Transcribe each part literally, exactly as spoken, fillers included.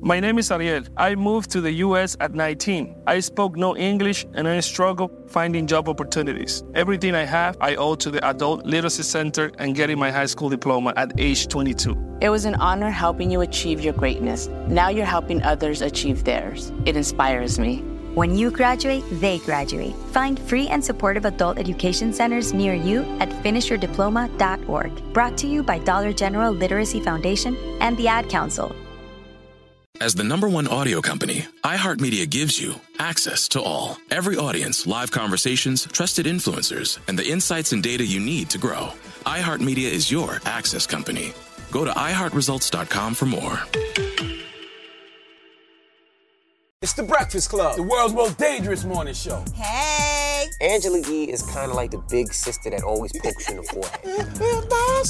My name is Ariel. I moved to the U S at nineteen. I spoke no English and I struggled finding job opportunities. Everything I have, I owe to the Adult Literacy Center and getting my high school diploma at age twenty-two. It was an honor helping you achieve your greatness. Now you're helping others achieve theirs. It inspires me. When you graduate, they graduate. Find free and supportive adult education centers near you at finish your diploma dot org. Brought to you by Dollar General Literacy Foundation and the Ad Council. As the number one audio company, iHeartMedia gives you access to all. Every audience, live conversations, trusted influencers, and the insights and data you need to grow. iHeartMedia is your access company. Go to i heart results dot com for more. It's The Breakfast Club, the world's most dangerous morning show. Hey! Angela Yee is kind of like the big sister that always pokes you in the forehead.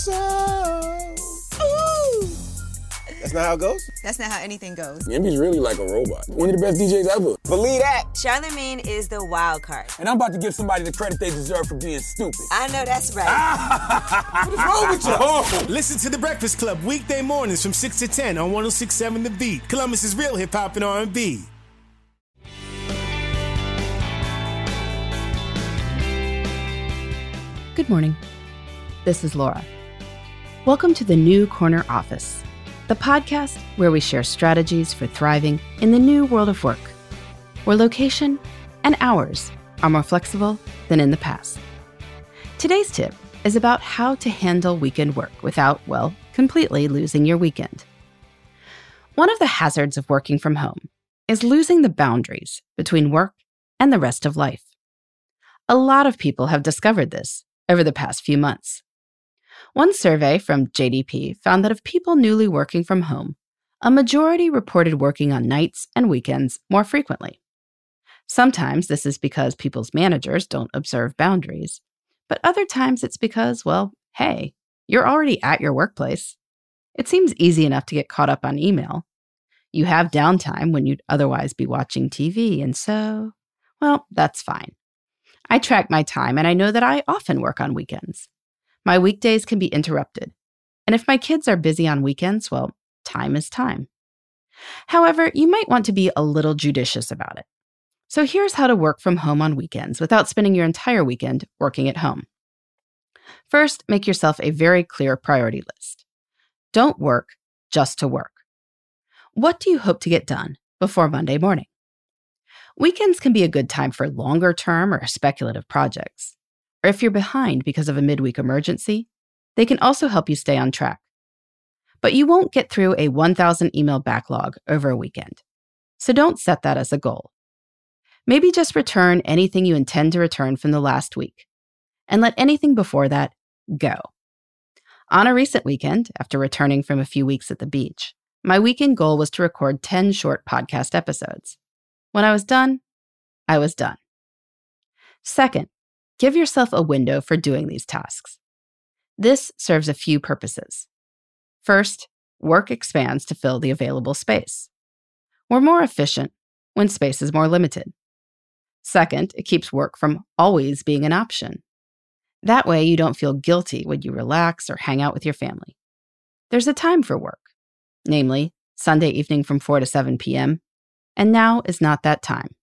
That's not how it goes? That's not how anything goes. Yemi's really like a robot. One of the best D Js ever. Believe that. Charlemagne is the wild card. And I'm about to give somebody the credit they deserve for being stupid. I know that's right. What is wrong with you? Oh. Listen to The Breakfast Club weekday mornings from six to ten on one oh six point seven The Beat. Columbus's real hip-hop and R and B. Good morning. This is Laura. Welcome to the New Corner Office, the podcast where we share strategies for thriving in the new world of work, where location and hours are more flexible than in the past. Today's tip is about how to handle weekend work without, well, completely losing your weekend. One of the hazards of working from home is losing the boundaries between work and the rest of life. A lot of people have discovered this over the past few months. One survey from J D P found that of people newly working from home, a majority reported working on nights and weekends more frequently. Sometimes this is because people's managers don't observe boundaries, but other times it's because, well, hey, you're already at your workplace. It seems easy enough to get caught up on email. You have downtime when you'd otherwise be watching T V, and so, well, that's fine. I track my time, and I know that I often work on weekends. My weekdays can be interrupted, and if my kids are busy on weekends, well, time is time. However, you might want to be a little judicious about it. So here's how to work from home on weekends without spending your entire weekend working at home. First, make yourself a very clear priority list. Don't work just to work. What do you hope to get done before Monday morning? Weekends can be a good time for longer-term or speculative projects. Or if you're behind because of a midweek emergency, they can also help you stay on track. But you won't get through a one thousand email backlog over a weekend. So don't set that as a goal. Maybe just return anything you intend to return from the last week, and let anything before that go. On a recent weekend, after returning from a few weeks at the beach, my weekend goal was to record ten short podcast episodes. When I was done, I was done. Second, give yourself a window for doing these tasks. This serves a few purposes. First, work expands to fill the available space. We're more efficient when space is more limited. Second, it keeps work from always being an option. That way, you don't feel guilty when you relax or hang out with your family. There's a time for work, namely Sunday evening from four to seven p.m., and now is not that time.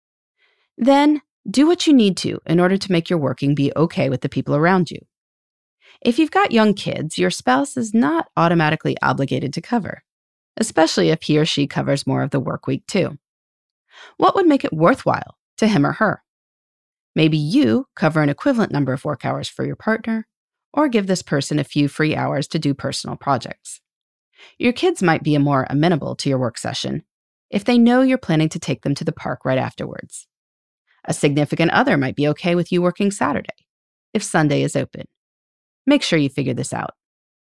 Then, do what you need to in order to make your working be okay with the people around you. If you've got young kids, your spouse is not automatically obligated to cover, especially if he or she covers more of the work week too. What would make it worthwhile to him or her? Maybe you cover an equivalent number of work hours for your partner, or give this person a few free hours to do personal projects. Your kids might be more amenable to your work session if they know you're planning to take them to the park right afterwards. A significant other might be okay with you working Saturday, if Sunday is open. Make sure you figure this out.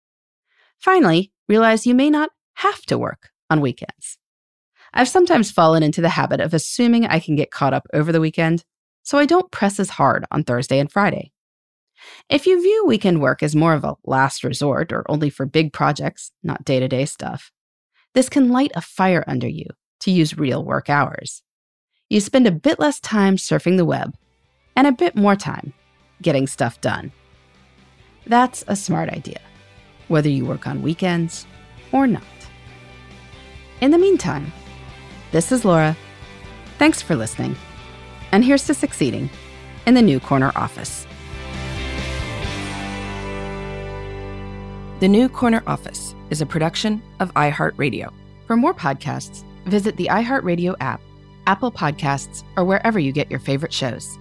Finally, realize you may not have to work on weekends. I've sometimes fallen into the habit of assuming I can get caught up over the weekend, so I don't press as hard on Thursday and Friday. If you view weekend work as more of a last resort or only for big projects, not day-to-day stuff, this can light a fire under you to use real work hours. You spend a bit less time surfing the web and a bit more time getting stuff done. That's a smart idea, whether you work on weekends or not. In the meantime, this is Laura. Thanks for listening. And here's to succeeding in the new corner office. The New Corner Office is a production of iHeartRadio. For more podcasts, visit the iHeartRadio app, Apple Podcasts, or wherever you get your favorite shows.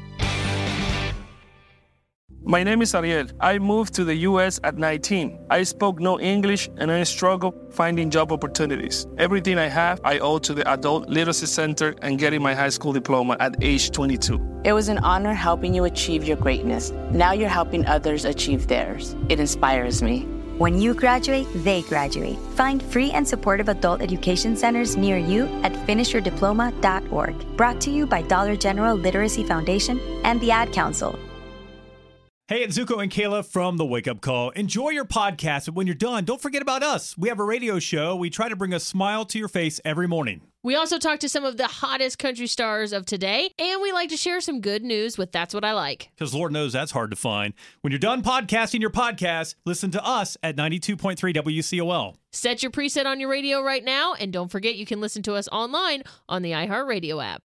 My name is Ariel. I moved to the U S at nineteen. I spoke no English and I struggled finding job opportunities. Everything I have, I owe to the Adult Literacy Center and getting my high school diploma at age twenty-two. It was an honor helping you achieve your greatness. Now you're helping others achieve theirs. It inspires me. When you graduate, they graduate. Find free and supportive adult education centers near you at finish your diploma dot org. Brought to you by Dollar General Literacy Foundation and the Ad Council. Hey, it's Zuko and Kayla from The Wake Up Call. Enjoy your podcast, but when you're done, don't forget about us. We have a radio show. We try to bring a smile to your face every morning. We also talk to some of the hottest country stars of today, and we like to share some good news with That's What I Like. Because Lord knows that's hard to find. When you're done podcasting your podcast, listen to us at ninety-two point three W C O L. Set your preset on your radio right now, and don't forget you can listen to us online on the iHeartRadio app.